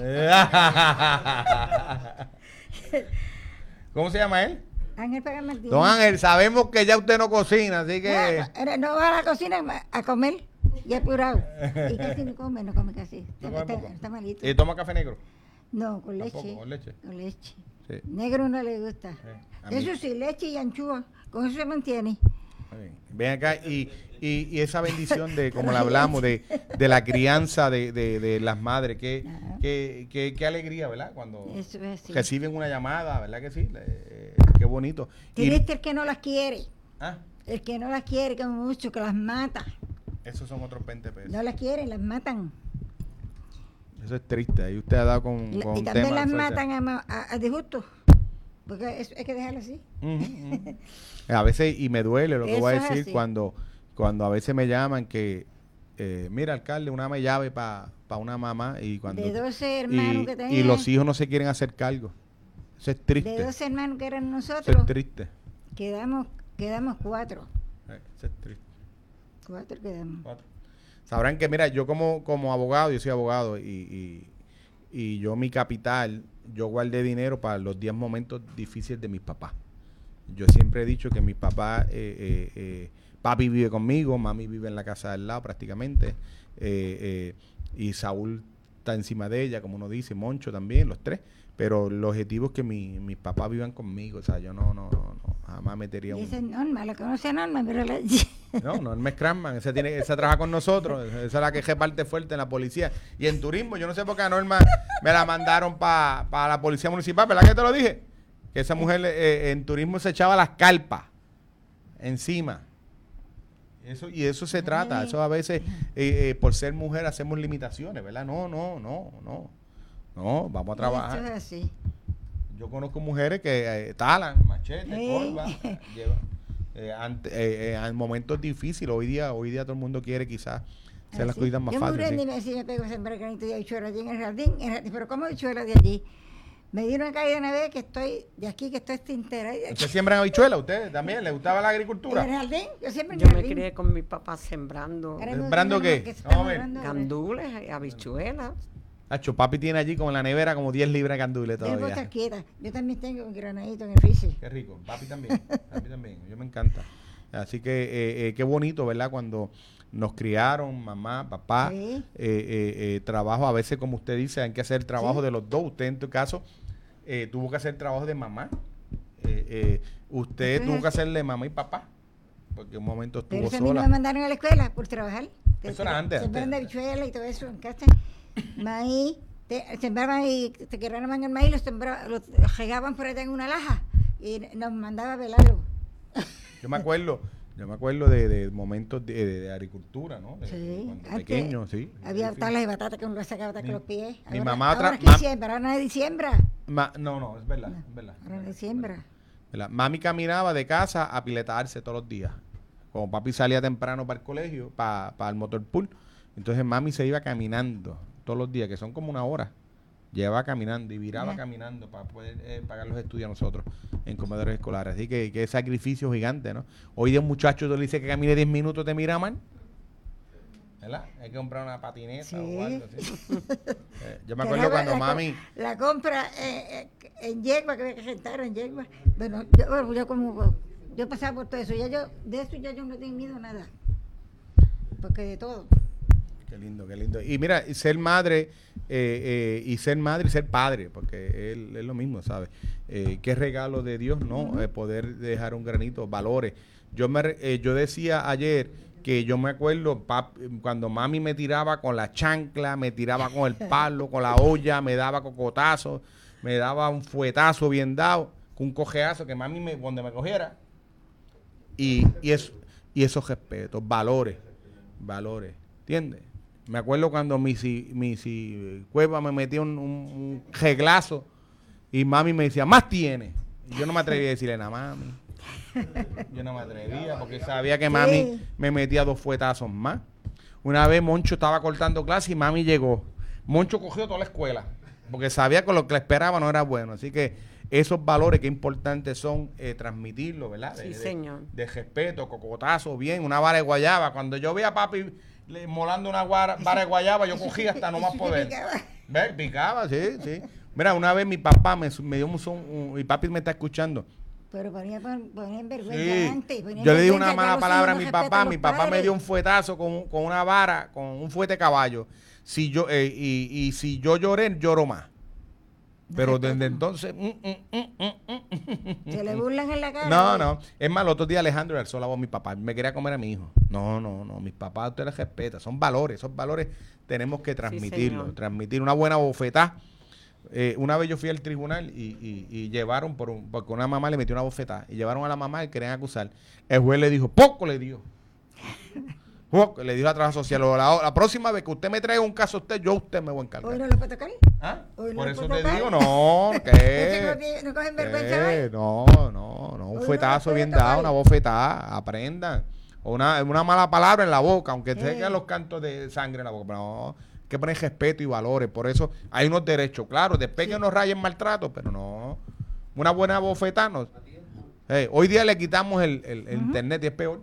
¿Cómo se llama él? Ángel Pagan Martínez. Don Ángel, sabemos que ya usted no cocina, así que... No va a la cocina a comer, ya apurado. Y casi no come casi. ¿No come poco? Está malito. ¿Y toma café negro? No, con leche. ¿Tampoco? ¿Con leche? Con leche. Sí. Negro no le gusta. A mí- Eso sí, leche y anchoa. Con eso se mantiene. Ven acá y esa bendición de, como le hablamos, de la crianza de las madres, qué alegría, ¿verdad? Cuando Eso es así. reciben una llamada, ¿verdad que sí? Qué bonito. Triste el que no las quiere. Ah, El que no las quiere, como mucho, que las mata. esos son otros 20 pesos. No las quieren, las matan. Eso es triste. Ahí usted ha dado con Y también temas las fuertes. matan a disgusto. Porque eso hay que dejarlo así. A veces, y me duele lo que Eso voy a es decir así. cuando a veces me llaman que, mira, alcalde, una llave para una mamá y cuando... De 12 hermanos que tenía. y los hijos no se quieren hacer cargo. Eso es triste. De 12 hermanos que eran Eso nosotros, es triste. quedamos 4. Eso es triste. 4 quedamos. Sabrán que, mira, yo como abogado, yo soy abogado y yo mi capital, yo guardé dinero para los 10 momentos difíciles de mis papás. Yo siempre he dicho que mi papá, papi vive conmigo, mami vive en la casa del lado prácticamente, y Saúl está encima de ella, como uno dice, Moncho también, los 3. Pero el objetivo es que mis papás vivan conmigo, o sea, yo no jamás metería Y un... esa es Norma, la conoce a Norma, pero la... No es Cransman, esa trabaja con nosotros, esa es la que reparte fuerte en la policía. Y en turismo, yo no sé por qué a Norma me la mandaron para la policía municipal, ¿verdad que te lo dije? Que esa mujer en turismo se echaba las carpas encima. Y eso se trata, eso a veces, por ser mujer hacemos limitaciones, ¿verdad? No, vamos a trabajar. Eso es así. Yo conozco mujeres que talan, machete, Sí. colva, en momentos difíciles. Hoy día todo el mundo quiere quizás hacer las Así. cositas más Yo fáciles. muré ¿Sí? y me pego a sembrar granito de habichuelas allí en el jardín, pero ¿cómo habichuelas de allí? Me dieron caída una vez que estoy de aquí, que estoy tintera. ¿Usted siembran habichuelas? ¿Usted también? ¿Le gustaba la ¿En agricultura? el jardín? Yo siempre en Yo el me jardín. crié con mi papá sembrando Ahora mismo ¿Sembrando tenemos qué? que Vamos a estamos ver. hablando de- gandules, habichuelas. Hacho, papi tiene allí como en la nevera como 10 libras de candules Yo no puedo todavía. estar quieta. Yo también tengo un granadito en el freezer. Qué rico. Papi también. Yo me encanta. Así que qué bonito, ¿verdad? Cuando nos criaron, mamá, papá, Sí. trabajo, a veces como usted dice, hay que hacer trabajo Sí. de los dos. Usted en tu caso tuvo que hacer trabajo de mamá. Usted Eso es tuvo que así. hacerle mamá y papá. Porque un momento estuvo Pero eso a mí no me sola. mandaron a la escuela por trabajar. Eso era antes, Sembraron antes. habichuelas y todo eso en casa. Maíz, sembraban y te quebraban el maíz, lo regaban por allá en una laja y nos mandaba a velarlo. Yo me acuerdo de momentos de agricultura, ¿no? Sí, Cuando antes pequeño, sí. Había Sí. talas de batata que uno las sacaba hasta con los pies. mi Ahora- mamá ahora tra- que siembra, ahora nadie siembra. No, es verdad. Ahora nadie siembra. ¿Verdad? Mami caminaba de casa a piletarse todos los días. Como papi salía temprano para el colegio, para el motor pool, entonces mami se iba caminando todos los días, que son como 1 hora. Llevaba caminando y viraba Ya. caminando para poder pagar los estudios a nosotros en comedores escolares. Así que sacrificio gigante, ¿no? Hoy día un muchacho tú le dices que camine 10 minutos, te mira mal. ¿Verdad? Hay que comprar una patineta Sí. o algo así. Yo me Que acuerdo la- cuando la- mami... La compra en yegua, que había que rentar en yegua. Bueno, yo pasaba por todo eso. De eso ya yo no tengo miedo a nada. Porque de todo. Qué lindo, qué lindo. Y mira, ser madre y ser padre, porque es lo mismo, ¿sabes? Qué regalo de Dios, ¿no? Poder dejar un granito, valores. Yo decía ayer que yo me acuerdo cuando mami me tiraba con la chancla, me tiraba con el palo, con la olla, me daba cocotazos, me daba un fuetazo bien dado, con un cojeazo que mami donde me cogiera. Y esos respetos, valores, ¿entiendes? Me acuerdo cuando mi cueva me metía un reglazo y mami me decía, más tiene. Y yo no me atrevía a decirle nada, mami. Yo no me atrevía porque sabía que mami Sí. me metía 2 fuetazos más. Una vez Moncho estaba cortando clase y mami llegó. Moncho cogió toda la escuela porque sabía que lo que le esperaba no era bueno. Así que esos valores que importantes son transmitirlos, ¿verdad? Sí, señor. De respeto, cocotazo, bien, una vara de guayaba. Cuando yo veía a papi molando una vara de guayaba, yo cogía hasta no más poder. Picaba. ¿Ves? Picaba, sí. Mira, una vez mi papá me dio y papi me está escuchando. Pero ponía en vergüenza Sí. antes. ponía en Yo le dije vergüenza, una ya mala los palabra a hijos mi no papá. respetan a Mi los papá me padres. dio un fuetazo con una vara, con un fuete de caballo. Si yo y si yo lloré, lloro más. Pero desde entonces... Se le burlan en la cara. No. Es más, el otro día Alejandro alzó la voz a mi papá. Me quería comer a mi hijo. No. Mis papás usted les respeta. Son valores. Esos valores tenemos que transmitirlos. señor. Transmitir una buena bofetada. Una vez yo fui al tribunal y llevaron porque una mamá le metió una bofetada. Y llevaron a la mamá y querían acusar. El juez le dijo, poco le dio. Le dijo a Trabajo Social, la próxima vez que usted me traiga un caso a usted, yo a usted me voy a encargar. ¿Hoy no lo puede tocar? ¿Ah? Hoy no Por lo eso puedo te tocar. digo, no, ¿Eso ¿qué? no cogen vergüenza hoy? No, un Hoy no fuetazo lo bien puede dado, tocar. una bofetada, aprendan. O una mala palabra en la boca, aunque tengan los cantos de sangre en la boca, pero no, hay que poner respeto y valores, por eso hay unos derechos, claro, después que nos rayen maltrato, pero no, una buena bofetada no. Hoy día le quitamos el internet y es peor.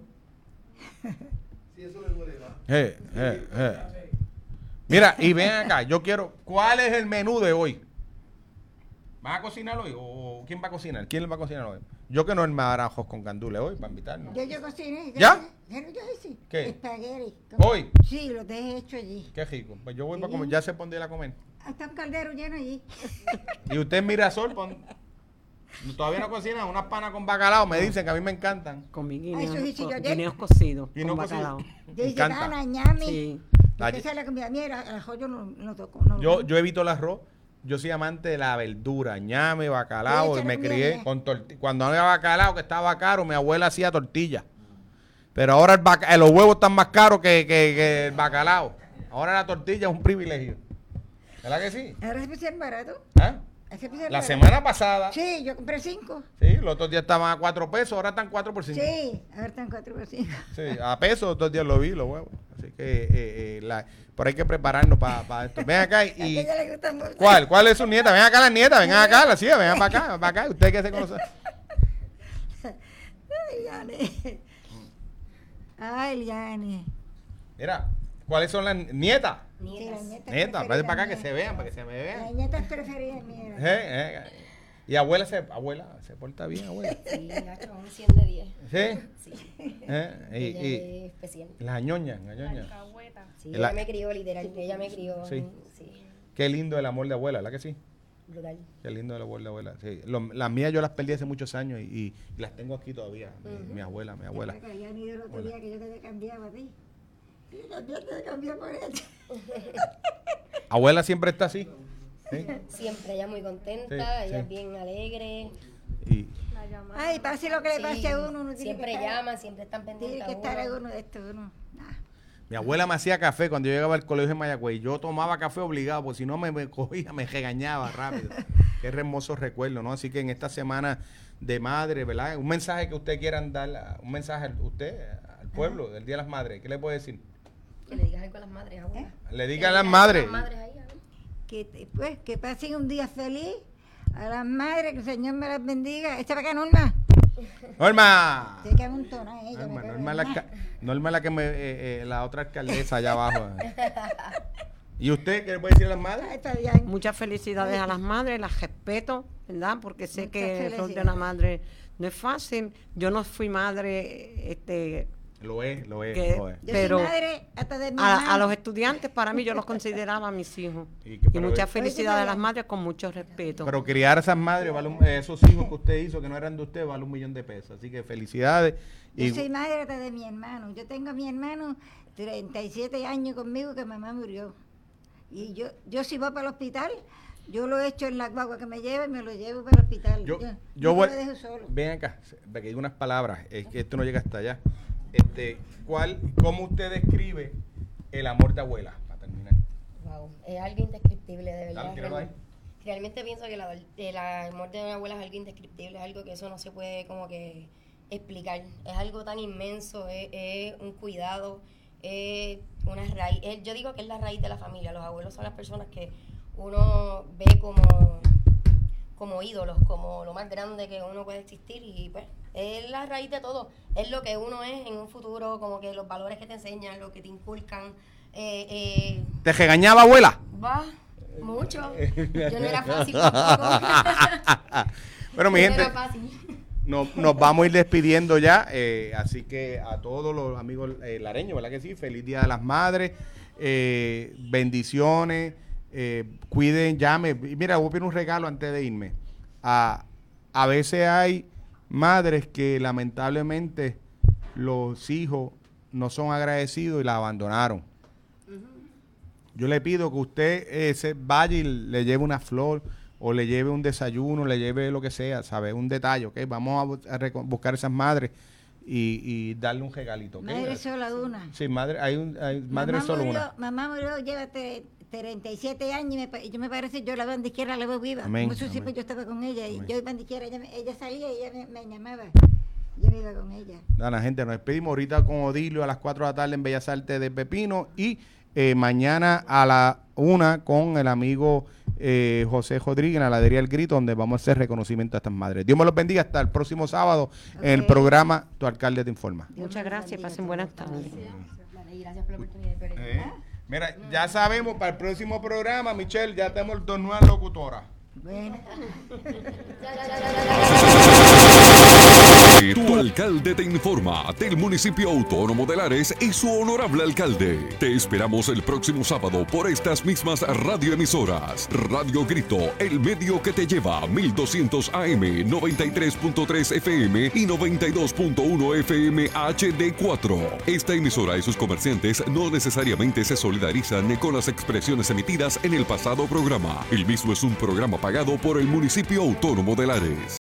Mira, y ven acá, yo quiero, ¿cuál es el menú de hoy? ¿Van a cocinar hoy? ¿O quién va a cocinar? ¿Quién va a cocinar hoy? Yo que no me dará arroz con gandules hoy para invitarnos. Yo cociné. ¿Ya? Yo hice. ¿Qué? Espagueti. ¿Hoy? Sí, lo dejé hecho allí. Qué rico. Pues yo voy Sí. para comer, ya se pondría a comer. Está un caldero lleno allí. Y usted en Mirasol, todavía no cocina unas panas con bacalao, me dicen que a mí me encantan. Con mi Ay, eso sí, yo ayer. guineos cocidos, Guineo con cocido. bacalao. Yo hice encanta. gana, ñame. Sí. Porque esa es la comida mía, el arroz yo no toco. No, Yo evito el arroz. Yo soy amante de la verdura, ñame, bacalao, Sí, y me échale crié comida. con tortilla. Cuando no había bacalao, que estaba caro, mi abuela hacía tortilla. Pero ahora los huevos están más caros que el bacalao. Ahora la tortilla es un privilegio. ¿Verdad que sí? Ahora se pusieron barato. ¿Ah? Se pusieron La barato. semana pasada, Sí, yo compré 5. sí, los otros días estaban a 4 pesos, ahora están 4 por 5. Sí, ahora están 4 por 5. Sí, a pesos, los otros días lo vi, los huevos. Así que, pero hay que prepararnos para esto. Ven acá A y... ella le gusta mucho. ¿Cuál es su nieta? Ven acá las nietas, vengan acá, las hijas, vengan para acá. ¿Usted qué se conoce? Ay, Liane. Ay, Liane. Mira, ¿cuáles son las nietas? Sí, la nieta Nietas, vaya para acá que preferida se mía. vean, para que se me La vean. nieta es preferida mía. Y abuela se porta bien, abuela. Sí, Nacho, un 100 de 10. ¿Sí? Sí. Ella Ella es especial. las añoñas. Sí, La- ella me crió, literal. Ella me crió. Sí. Sí. Qué lindo el amor de abuela, ¿verdad que sí? Brutal. Qué lindo el amor de abuela. Sí. Las mías yo las perdí hace muchos años y las tengo aquí todavía. Mi abuela. Ya han ido el otro día que yo te había cambiado a ti. Y también te cambié por ella. Abuela siempre está así. ¿Sí? Siempre, ella muy contenta, Sí, ella sí. es bien alegre. Y Ay, pase lo que le pase a uno tiene siempre que estar, llaman, siempre están pendientes. tiene que a estar uno. uno de estos, uno. Nah. mi abuela me hacía café cuando yo llegaba al colegio en Mayagüey. Yo tomaba café obligado, porque si no me cogía, me regañaba rápido. Qué hermoso recuerdo, ¿no? Así que en esta semana de madre, ¿verdad? Un mensaje que usted quieran dar, un mensaje a usted, al pueblo, del Día de las Madres. ¿Qué le puede decir? Que le digas algo a las madres, abuela. Le Que diga a le las digas madres. algo a las madres ahí, ¿no? Pues, que pasen un día feliz. A las madres, que el Señor me las bendiga. Esta para acá, Norma. ¡Norma! Se queda un tono ella. Norma, me cago Norma, en la, nada. Norma es la que la otra alcaldesa allá abajo. ¿Y usted qué le puede decir a las Ay, madres? está bien. Muchas felicidades a las madres, las respeto, ¿verdad? Porque sé Muchas que el rol de felicidades. una madre no es fácil. Yo no fui madre, Lo es. Que- lo es. Yo pero soy madre hasta de mi a hermano. los estudiantes, para mí, yo los consideraba mis hijos. Y Y, que- pero- muchas Oye, felicidades a las Mariana. madres con mucho respeto. Pero criar a esas madres, esos hijos que usted hizo que no eran de usted, vale $1.000.000 Así que felicidades. Yo soy madre hasta de mi hermano. Yo tengo a mi hermano 37 años conmigo que mamá murió. Y yo si voy para el hospital, yo lo echo en la guagua que me lleva y me lo llevo para el hospital. Yo no voy. lo dejo solo. Ven acá, para que diga unas palabras, es que esto no llega hasta allá. ¿Cómo usted describe el amor de abuela? Para terminar. Wow, es algo indescriptible, de verdad. Dale, tíralo ahí. Realmente pienso que el amor de mi abuela es algo indescriptible, es algo que eso no se puede como que explicar. Es algo tan inmenso, es un cuidado, es una raíz. Yo digo que es la raíz de la familia. Los abuelos son las personas que uno ve como ídolos, como lo más grande que uno puede existir y pues es la raíz de todo. Es lo que uno es en un futuro, como que los valores que te enseñan, lo que te inculcan. ¿Te regañaba abuela? Va, mucho. Yo no era fácil tampoco. Bueno, mi Yo no gente, era fácil. nos vamos a ir despidiendo ya. Así que a todos los amigos lareños, ¿verdad que sí? Feliz Día de las Madres. Bendiciones. Cuiden, llame. Mira, voy a pedir un regalo antes de irme. A veces hay madres que lamentablemente los hijos no son agradecidos y la abandonaron. Yo le pido que usted se vaya y le lleve una flor o le lleve un desayuno, le lleve lo que sea, ¿sabe? Un detalle, ¿ok? Vamos a buscar esas madres y darle un regalito. ¿ok? Madre sola una. Sí, madre, madre Mamá solo murió, una. Mamá murió, llévate 37 años y yo me parece, yo la veo donde quiera, la veo viva. Amén, Mucho tiempo amén. yo estaba con ella y Amén. yo donde quiera, ella salía y ella me llamaba. Yo me iba con ella. Nada, gente, nos despedimos ahorita con Odilio a las 4 de la tarde en Bellas Artes de Pepino y mañana a la 1 con el amigo José Rodríguez en la heladería El Grito, donde vamos a hacer reconocimiento a estas madres. Dios me los bendiga hasta el próximo sábado en el Ok. programa Tu Alcalde te informa. Muchas gracias, pasen buenas tardes. Dale, y gracias por la oportunidad. Mira, ya sabemos para el próximo programa, Michelle, ya tenemos 2 nuevas locutoras. Bueno. Tu alcalde te informa del municipio autónomo de Lares y su honorable alcalde. Te esperamos el próximo sábado por estas mismas radioemisoras. Radio Grito, el medio que te lleva 1200 AM, 93.3 FM y 92.1 FM HD4. Esta emisora y sus comerciantes no necesariamente se solidarizan con las expresiones emitidas en el pasado programa. El mismo es un programa pagado por el municipio autónomo de Lares.